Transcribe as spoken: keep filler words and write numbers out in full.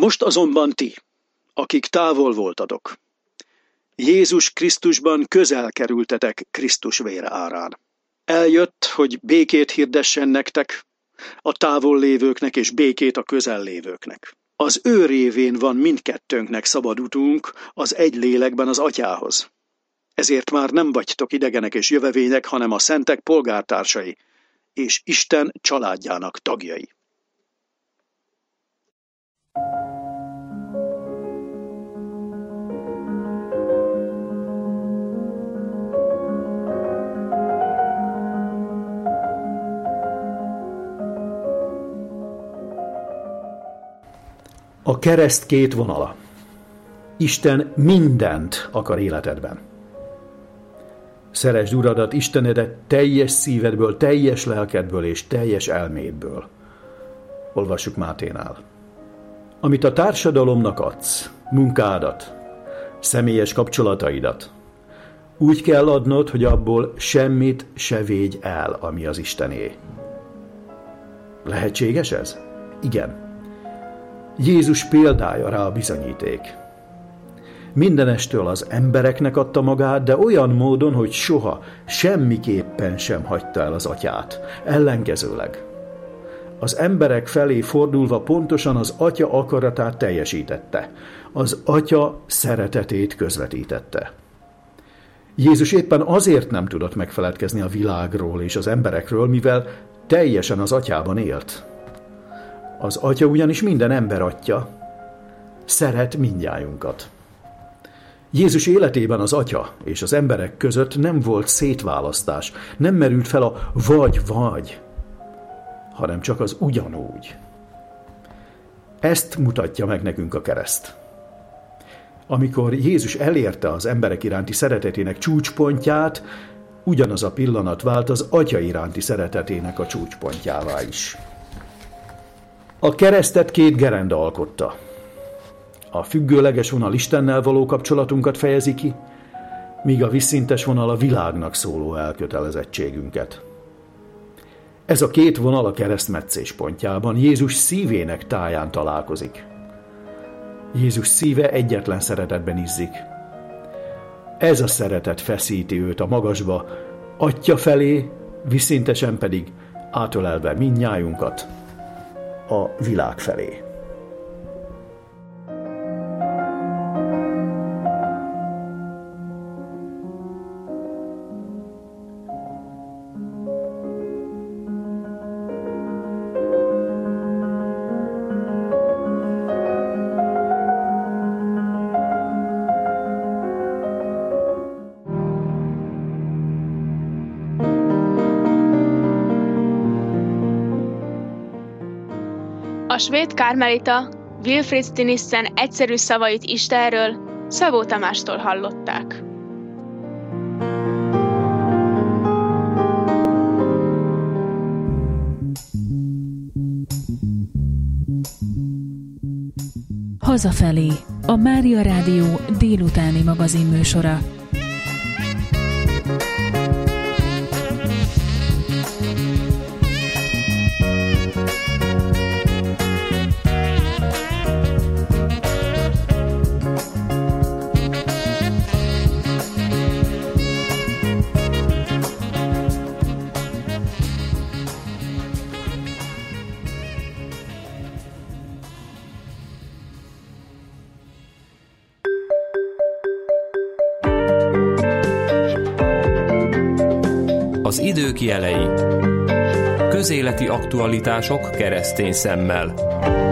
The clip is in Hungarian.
Most azonban ti, akik távol voltatok, Jézus Krisztusban közel kerültetek Krisztus vére árán. Eljött, hogy békét hirdessen nektek, a távol lévőknek és békét a közel lévőknek. Az ő révén van mindkettőnknek szabad utunk az egy lélekben az Atyához. Ezért már nem vagytok idegenek és jövevények, hanem a szentek polgártársai, és Isten családjának tagjai. A kereszt két vonala. Isten mindent akar életedben. Szeresd Uradat, Istenedet teljes szívedből, teljes lelkedből és teljes elmédből. Olvassuk Máténál. Amit a társadalomnak adsz, munkádat, személyes kapcsolataidat, úgy kell adnod, hogy abból semmit se védj el, ami az Istené. Lehetséges ez? Igen. Jézus példája rá a bizonyíték. Mindenestől az embereknek adta magát, de olyan módon, hogy soha, semmiképpen sem hagyta el az Atyát. Ellenkezőleg. Az emberek felé fordulva pontosan az Atya akaratát teljesítette. Az Atya szeretetét közvetítette. Jézus éppen azért nem tudott megfeledkezni a világról és az emberekről, mivel teljesen az Atyában élt. Az Atya ugyanis minden ember Atya, szeret mindnyájunkat. Jézus életében az Atya és az emberek között nem volt szétválasztás, nem merült fel a vagy-vagy, hanem csak az ugyanúgy. Ezt mutatja meg nekünk a kereszt. Amikor Jézus elérte az emberek iránti szeretetének csúcspontját, ugyanaz a pillanat vált az Atya iránti szeretetének a csúcspontjává is. A keresztet két gerenda alkotta. A függőleges vonal Istennel való kapcsolatunkat fejezi ki, míg a vízszintes vonal a világnak szóló elkötelezettségünket. Ez a két vonal a kereszt metszéspontjában, Jézus szívének táján találkozik. Jézus szíve egyetlen szeretetben izzik. Ez a szeretet feszíti őt a magasba, Atya felé, vízszintesen pedig átölelve mindnyájunkat a világ felé. A svéd kármelita Wilfrid Stinissen egyszerű szavait Istenről Szabó Tamástól hallották. Hazafelé, a Mária Rádió délutáni magazinműsora. Az idők jelei. Közéleti aktualitások keresztény szemmel.